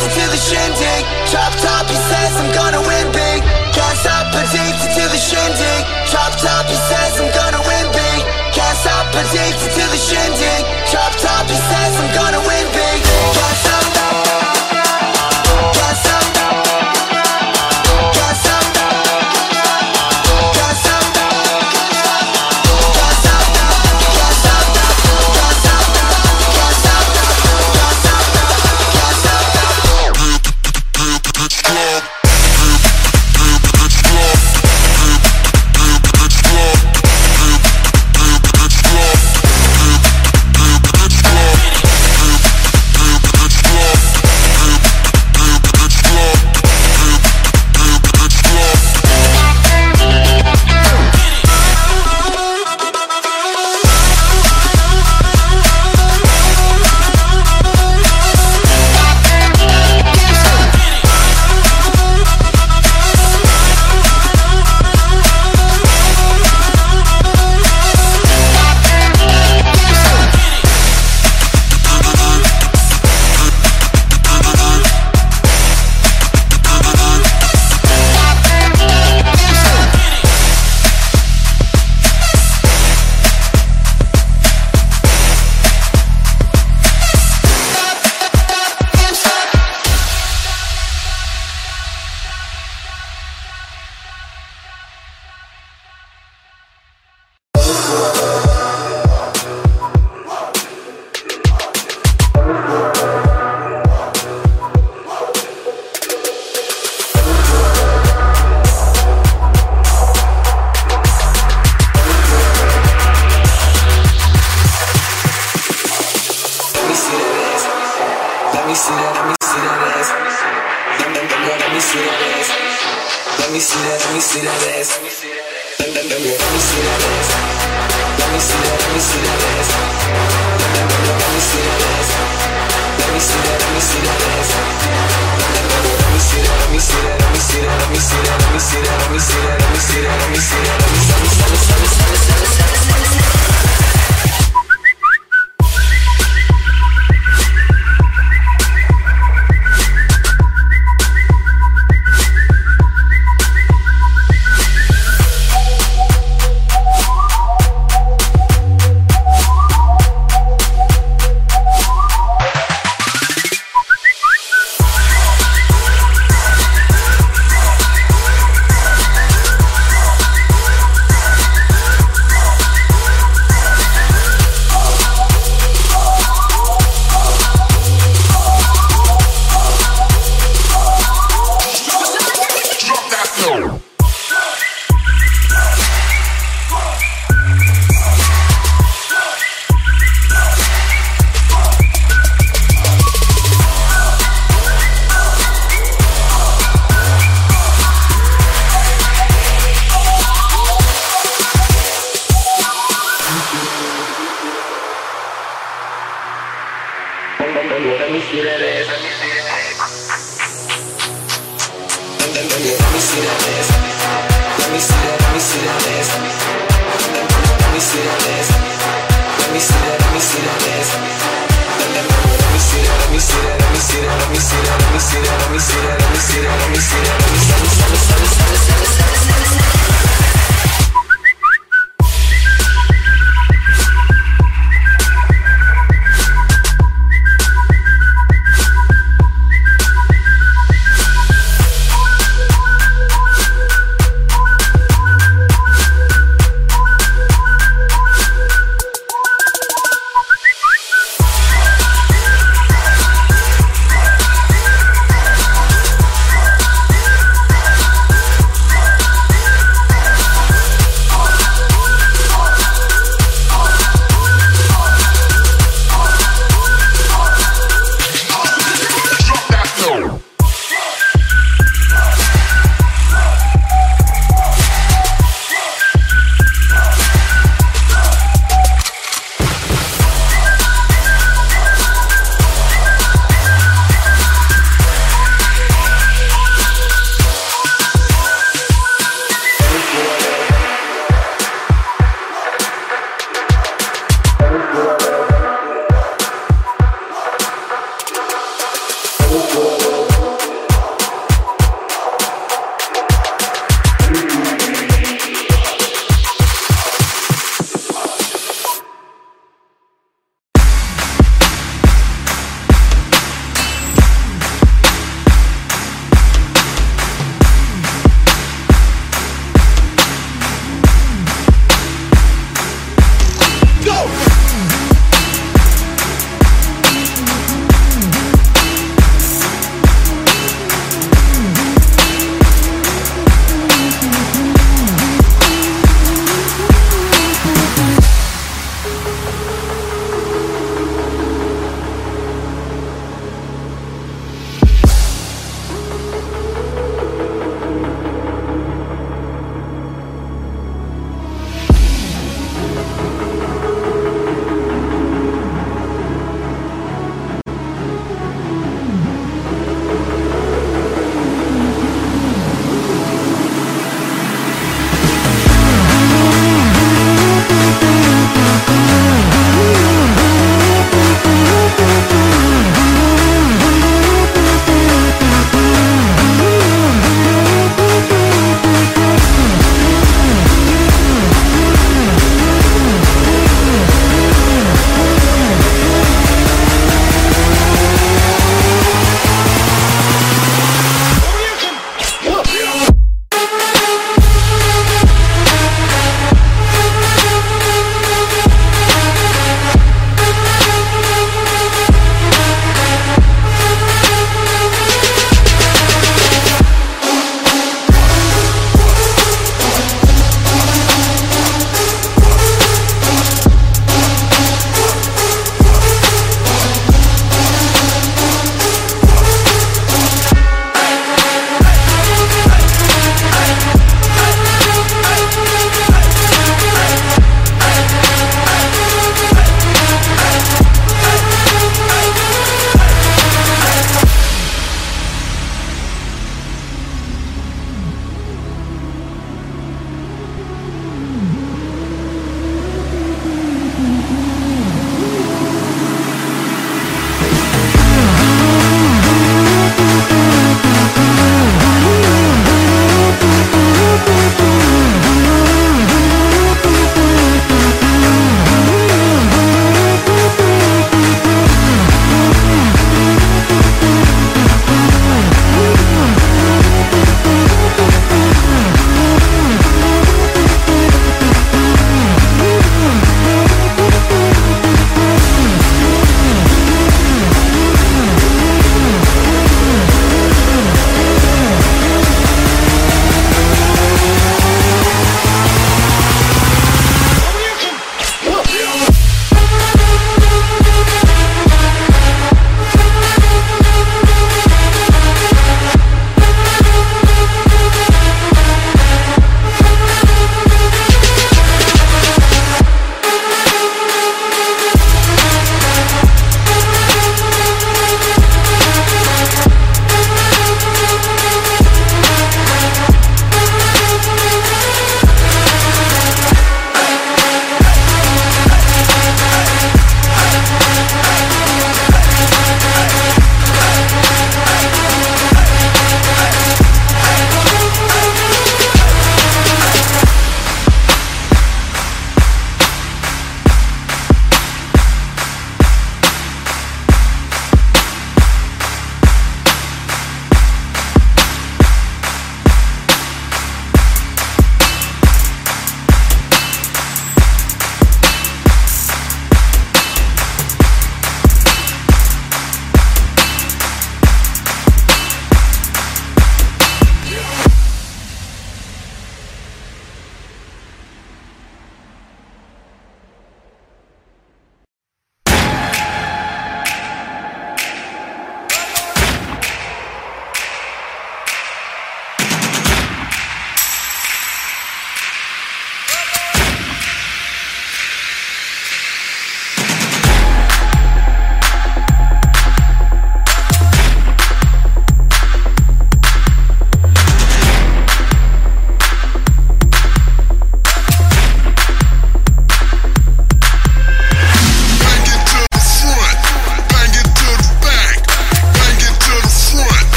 addicted to the shindig. Drop top, he says I'm gonna win big. Can't stop, addicted to the shindig. Drop top, he says I'm gonna win big. Can't stop, addicted to the shindig. Drop top, he says I'm gonna win big. Can't stop.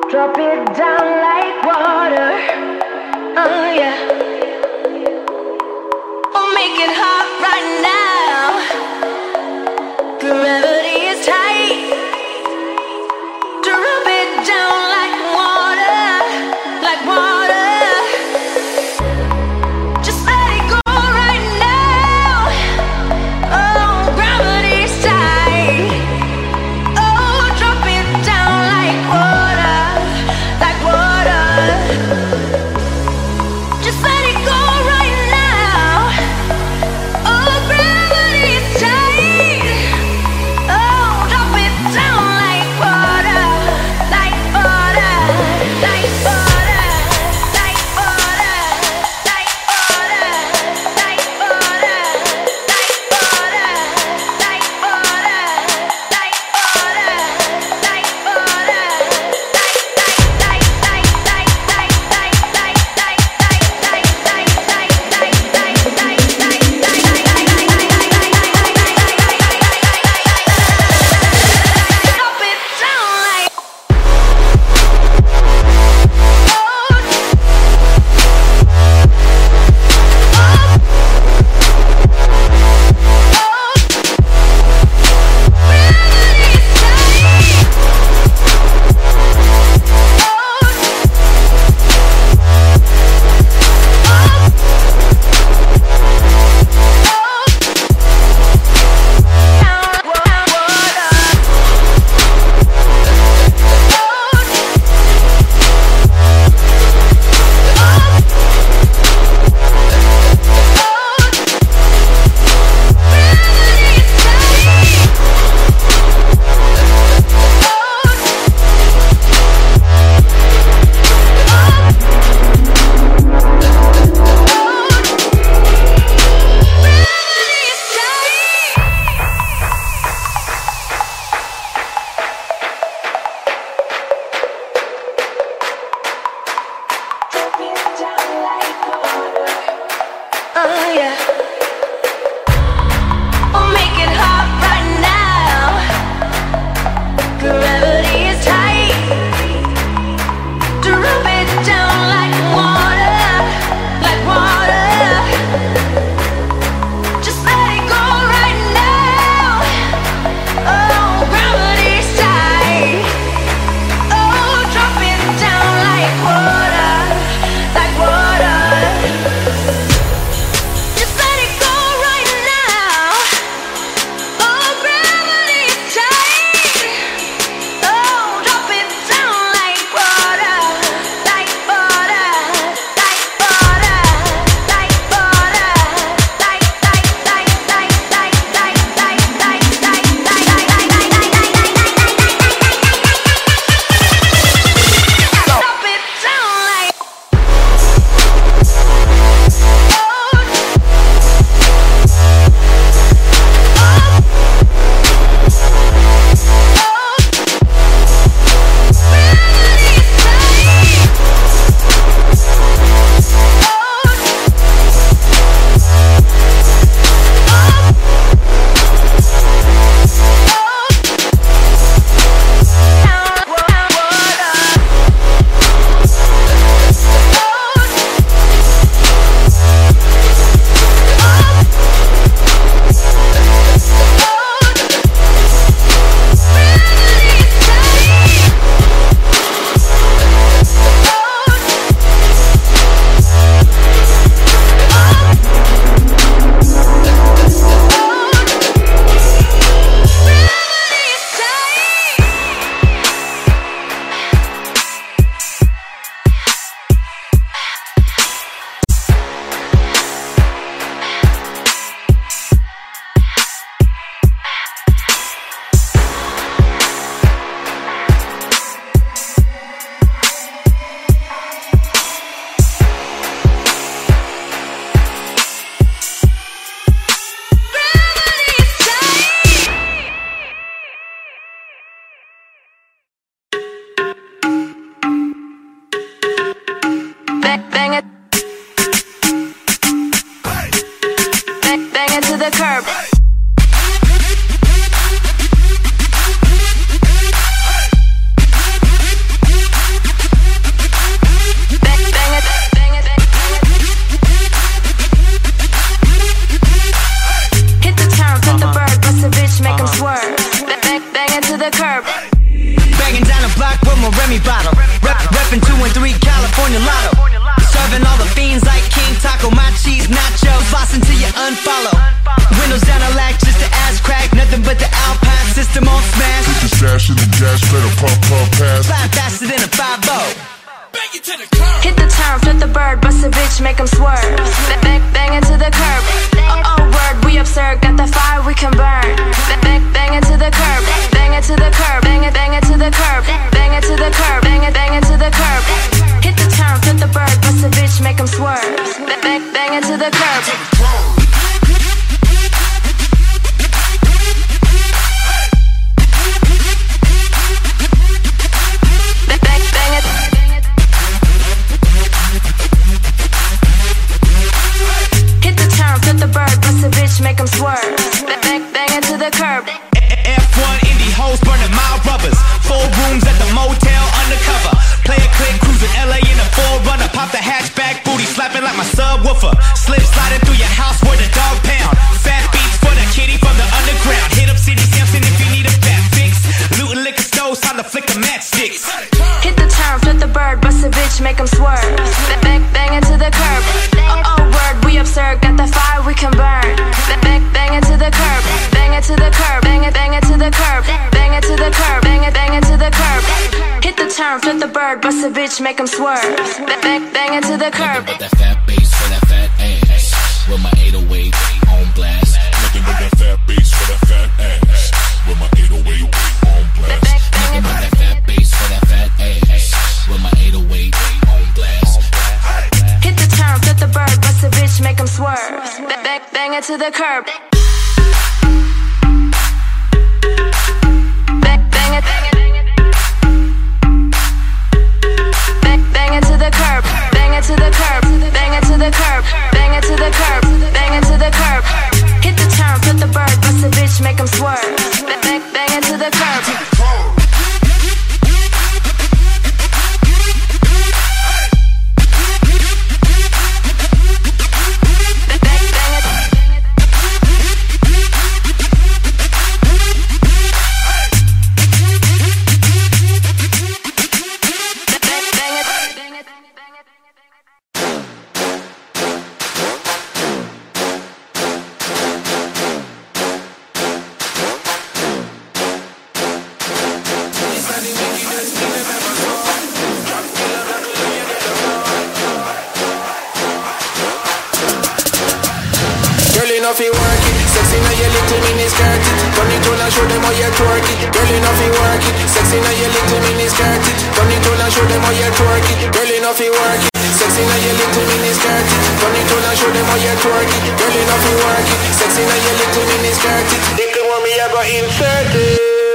Drop it down like water. Oh yeah. Oh, make it hot right now. Gravity is tight. Drop it down like water, like water. Just let it go right now. Oh, gravity's tight. Oh, drop it down like water, like water. Just let it go right now. Oh, gravity. sipping 2 and 3 California Lotto. Serving all the fiends like King Taco, my cheese nachos, boss until you unfollow. Windows down a lack just to ass crack, nothing but the Alpine system on smash. Put the sash in the gas pedal, pump, pass. Fly faster than a 5-0. Hit the turn, flip the bird, bust a bitch, make 'em swerve. Bang into the curb. Oh, word, we absurd. Got the fire we can burn. Bang into the curb. Bang into the curb. Bang into the curb. Bang into the curb. Bang into the curb. Hit the turn, flip the bird, bust a bitch, make 'em swerve. Bang into the curb. Make 'em swerve. Bang into the curb. F1 Indy hoes burning mild rubbers. 4 rooms at the motel undercover. Play a click, cruising LA in a 4Runner. Pop the hatchback, booty slapping like my subwoofer. Slip sliding through your house where the dog pound. Fat beats for the kitty from the underground. Hit up City Sampson if you need a fat fix. Looting liquor stores, time to flick the matchsticks. Hit the turn, flip the bird, bust a bitch, make 'em swerve. Bang into the curb. Oh, word, we absurd. Got the fire we can burn. Bang into the curb. Bang into the curb. Bang into the curb. Bang into the curb. Bang into the curb. Hit the turn, flip the bird, bust a bitch, make 'em swerve. Bang into the curb. Nothing but that fat bass for that fat ass. With my 808 on blast. Nothing but that fat bass for that fat ass. With my 808 on blast. Nothing but that fat bass for that fat ass. With my 808 on blast. Hit the turn, flip the bird, bust a bitch, make 'em swerve. Bang into the curb. Bang into the curb. Bang into the curb. Bang into the curb. Bang into the curb. Bang into the curb. Hit the turn, flip the bird, bust a bitch, make 'em swerve. Bang into the curb. enough you work it. Sexy now your little mini skirt it. Turn it on and show them how you twerk it. Girl enough you work it. Sexy now your little mini skirt it. Turn it on and show them how you twerk it. Girl enough you work it. Sexy now your little mini skirt it. Turn it on and show them how you twerk it. Girl enough you work it. Sexy now your little mini skirt it. Little want me I go insert it.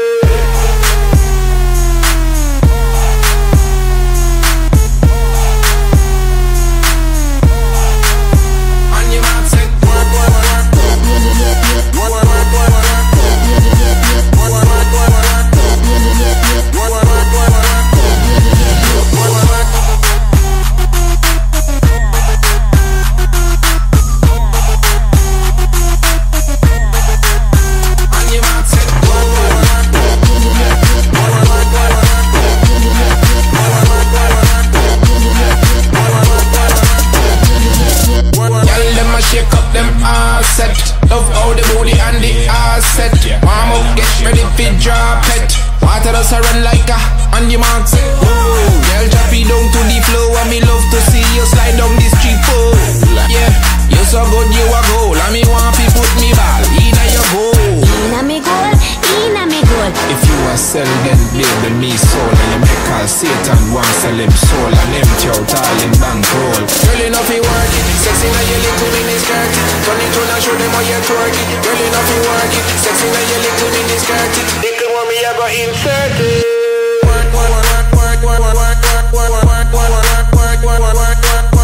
Love how the booty and the ass set. Warm up, get ready for drop it. Water does a run like a on your marks. Girl, drop it down to the floor. And me love to see you slide down the street pole. Yeah, you so good, you a goal. And me want to put me ball in your goal. In me goal, in me goal. If you a sell, then build me soul. And you make all Satan want sell him soul. And empty out all in bankroll. Girl, enough you work it. Sexy now you little mini skirt it. Turn it on and show them how you twerk it. Girl, enough you work it. Sexy now you little mini skirt it. Little want me I go insert it. Work, work, work, work, work, work, work, work, work, work, work, work, work, work, work.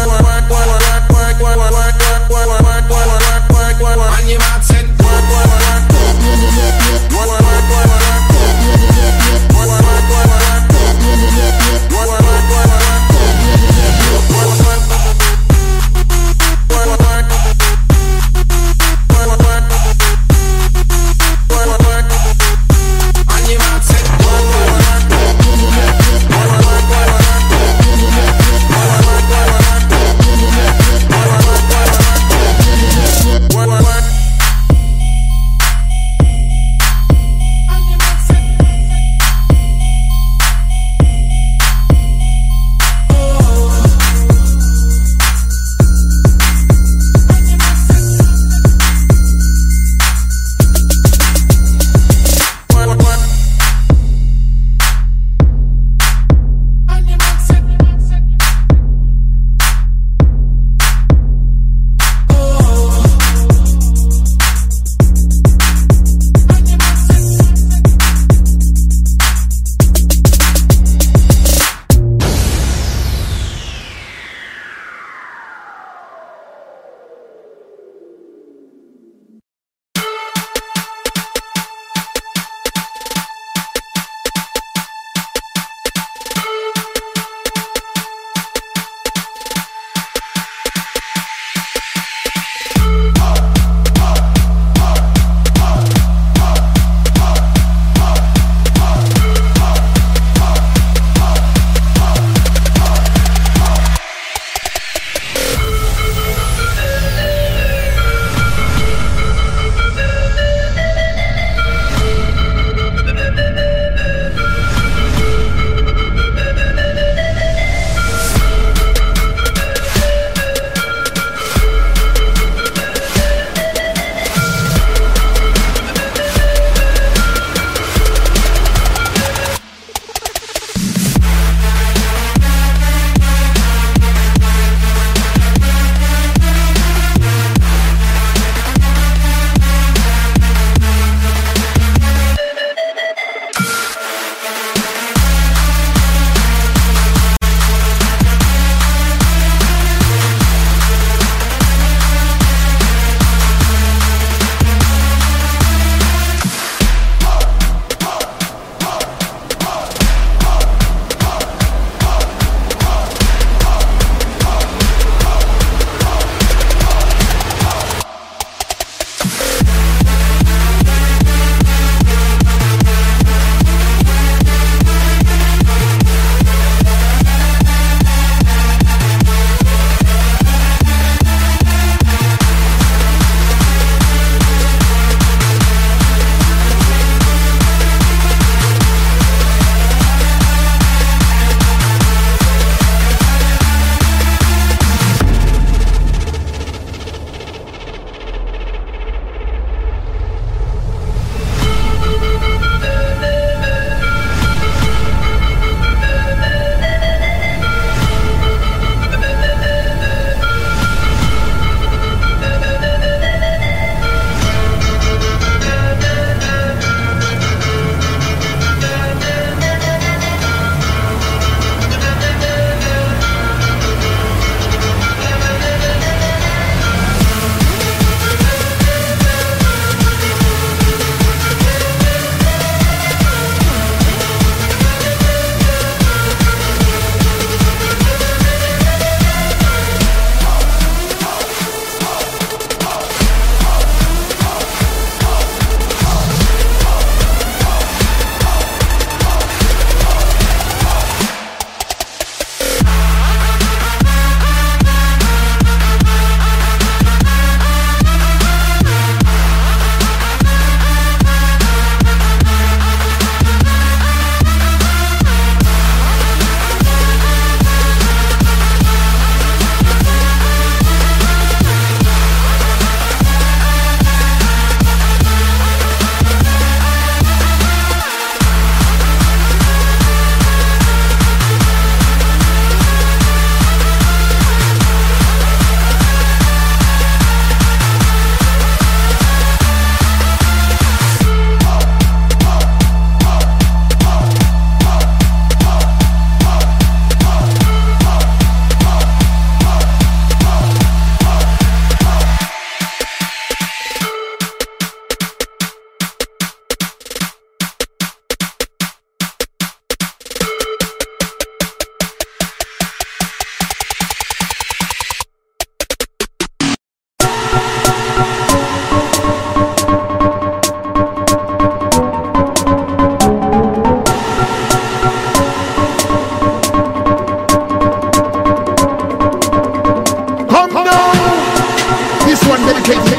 And you might say work, work, work, work, work,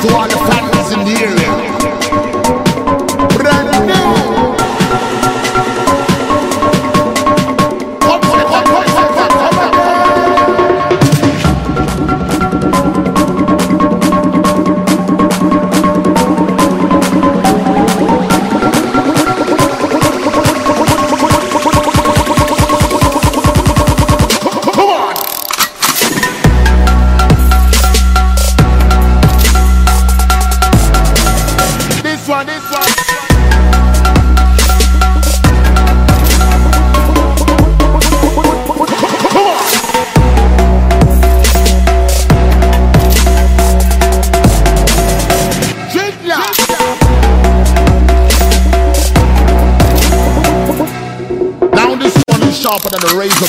to all the families in the area. Brand new. Sharper than a razor.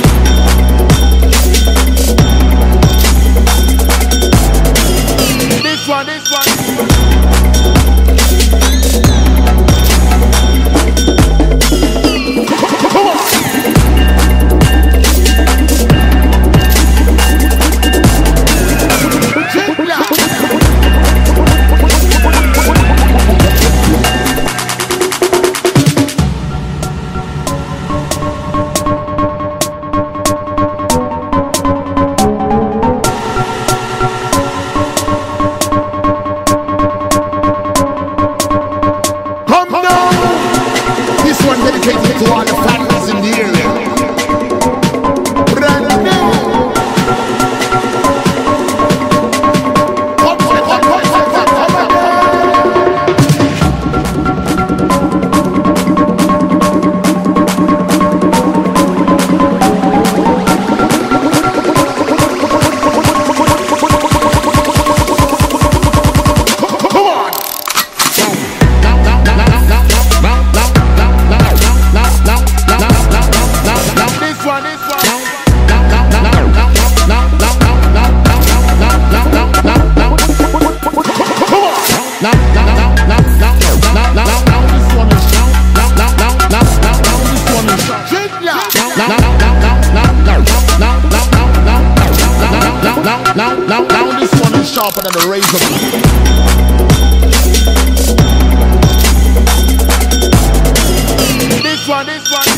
This one. Come on. Dedicated to all the families in the area. Brand new. Now this one is sharper than a razor. This one.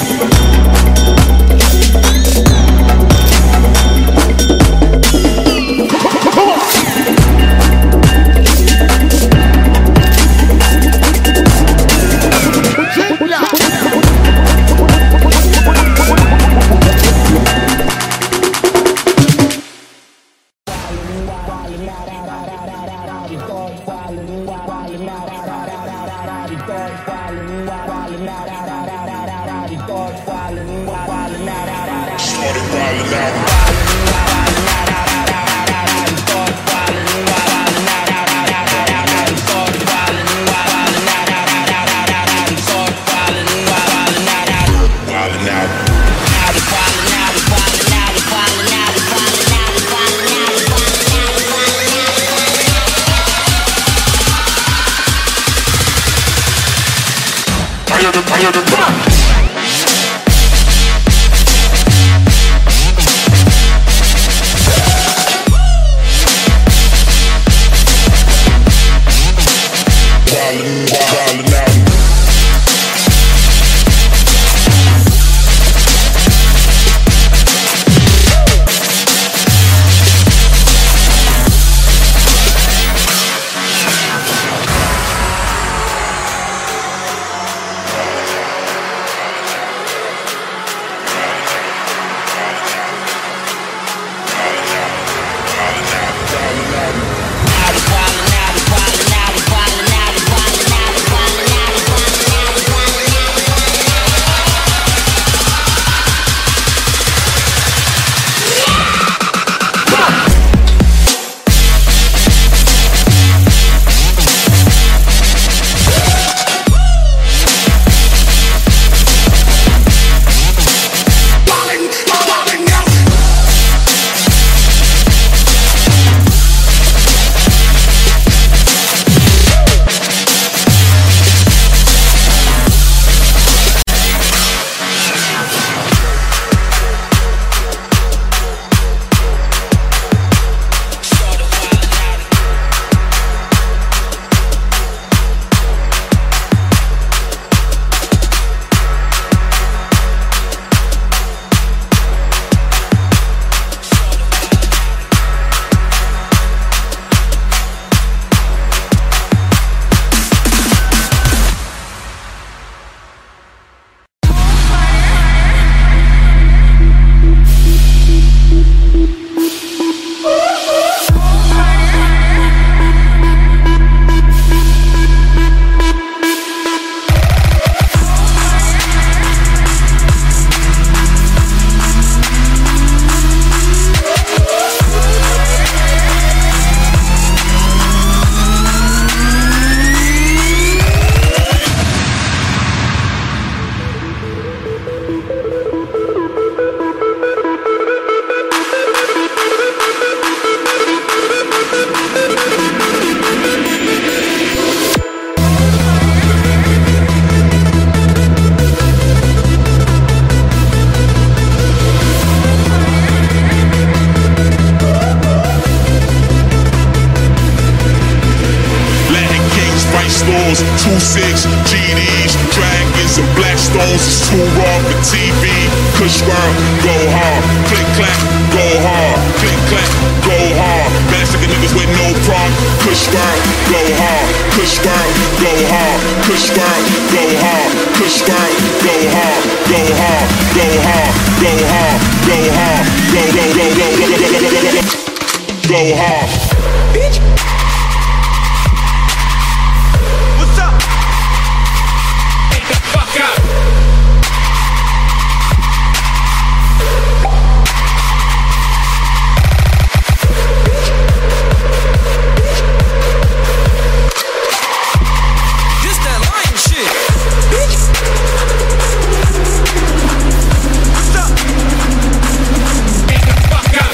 Come on. 2-6, GDs, dragons, and black stones is too raw for TV. Kush world, go hard. Click clack, go hard. Click clack, go hard. Bastard niggas with no prong. Kush world, go hard. Kush world, go hard. Kush world, go hard. Kush world, go hard. Go hard, go hard, go hard, go hard, go hard. Bitch. What's up? Get the fuck out. This that lion shit. Bitch. What's up? Get the fuck out.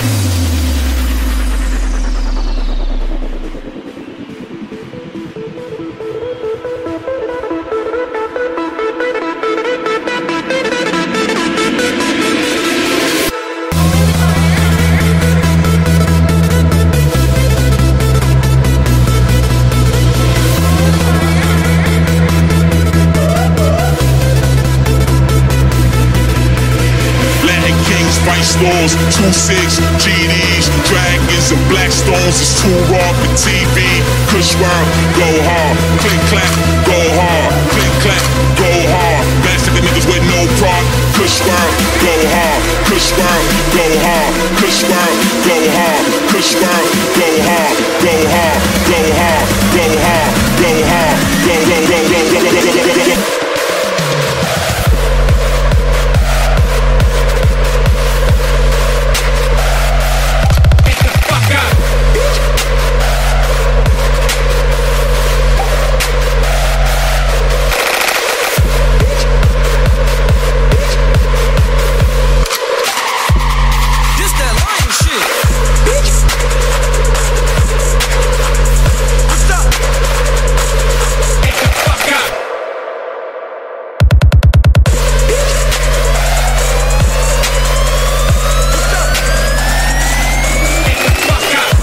Latin kings fight stores, 2-6, GDs, dragons, and black stones is too raw for TV. Kush world, go hard. Click clack, go hard. Click clack, go hard. Bastard niggas with no prong. Kush world, go hard. Kush world, go hard. Kush world, go hard. Kush world, go hard. Go hard, go hard, go hard, go hard, go go. Get the fuck out. This that lion shit. Bitch. What's up? Get the fuck out. Get the fuck out.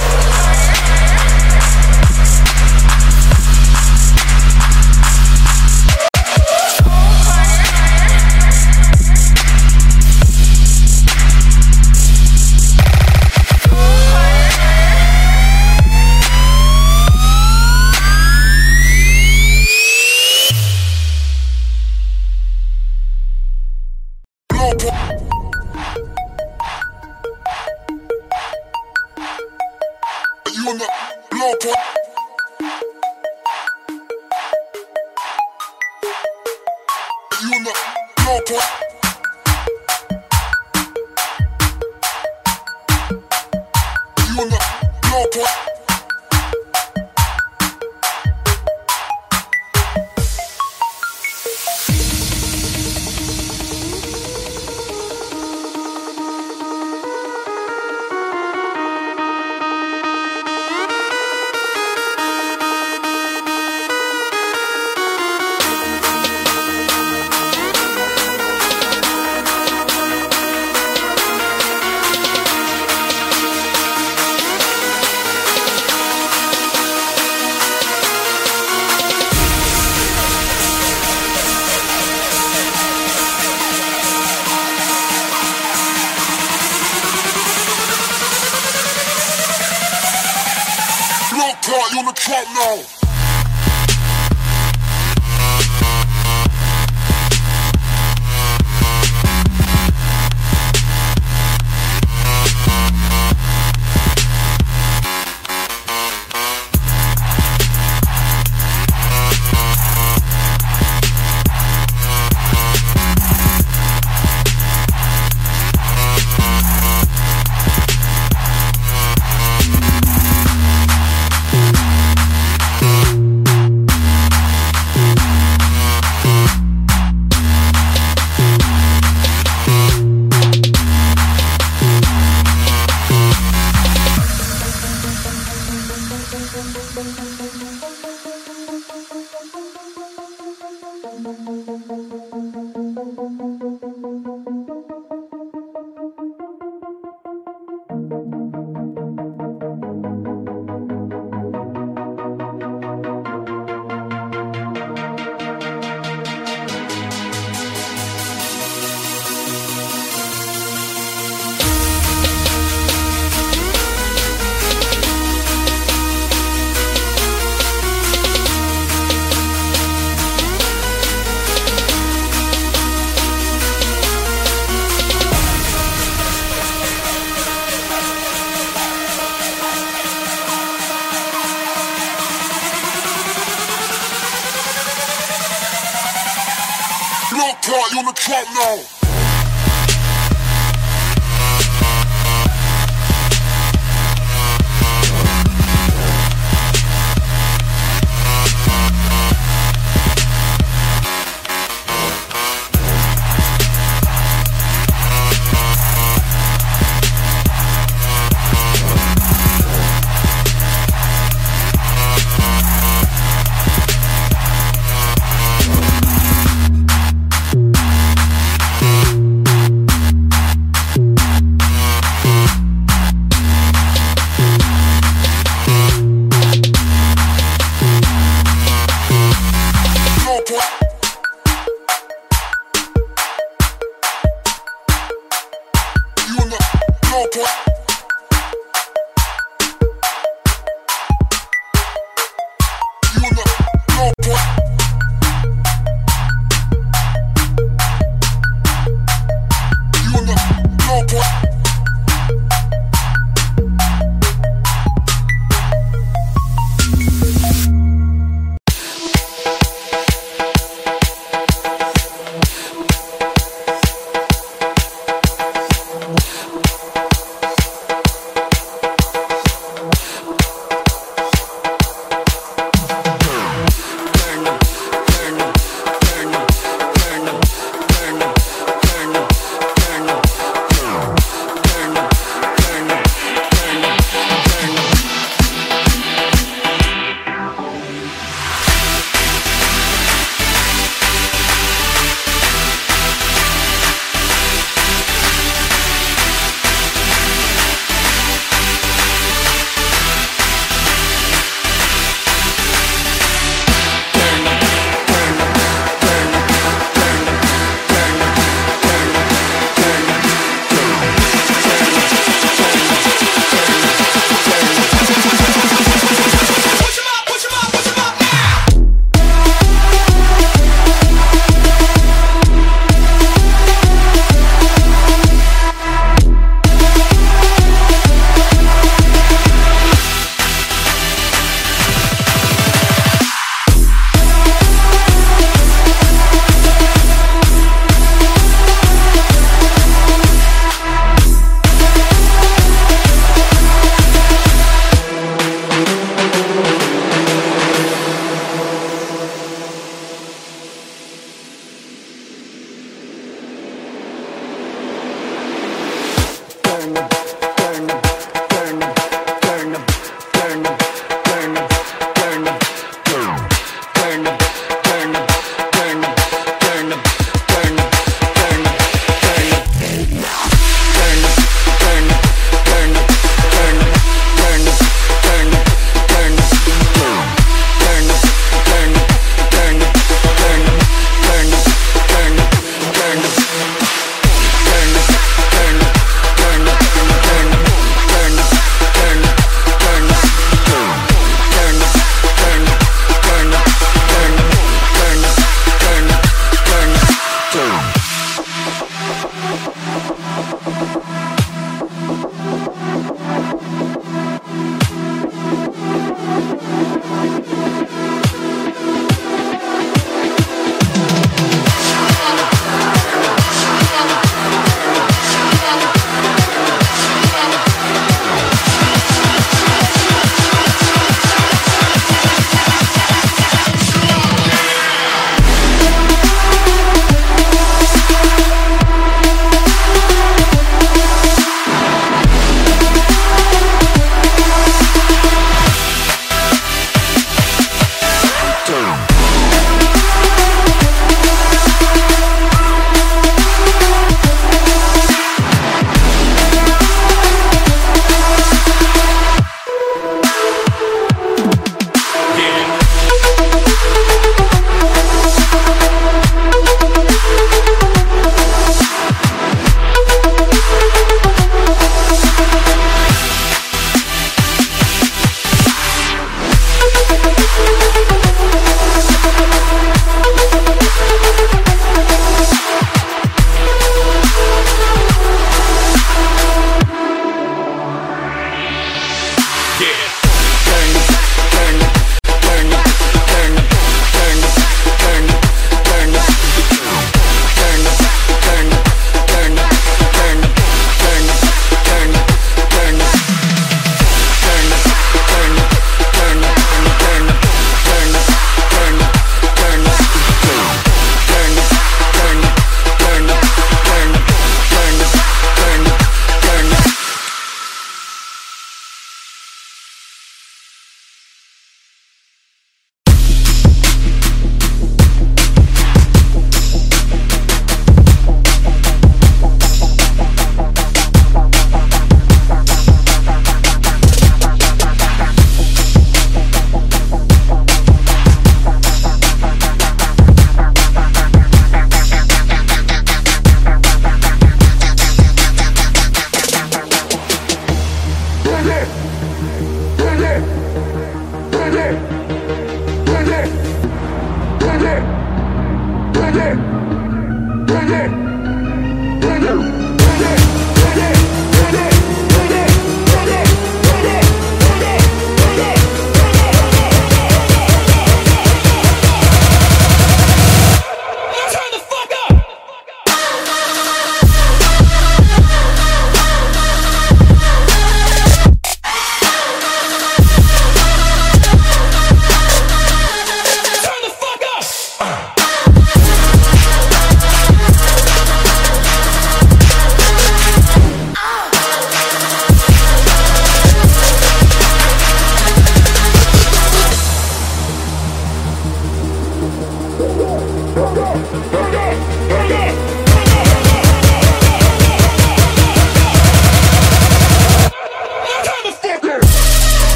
You on the blow point. You on the blow point. You on the blow point. Blow point, you on the trap now. on the track now. You in the low point.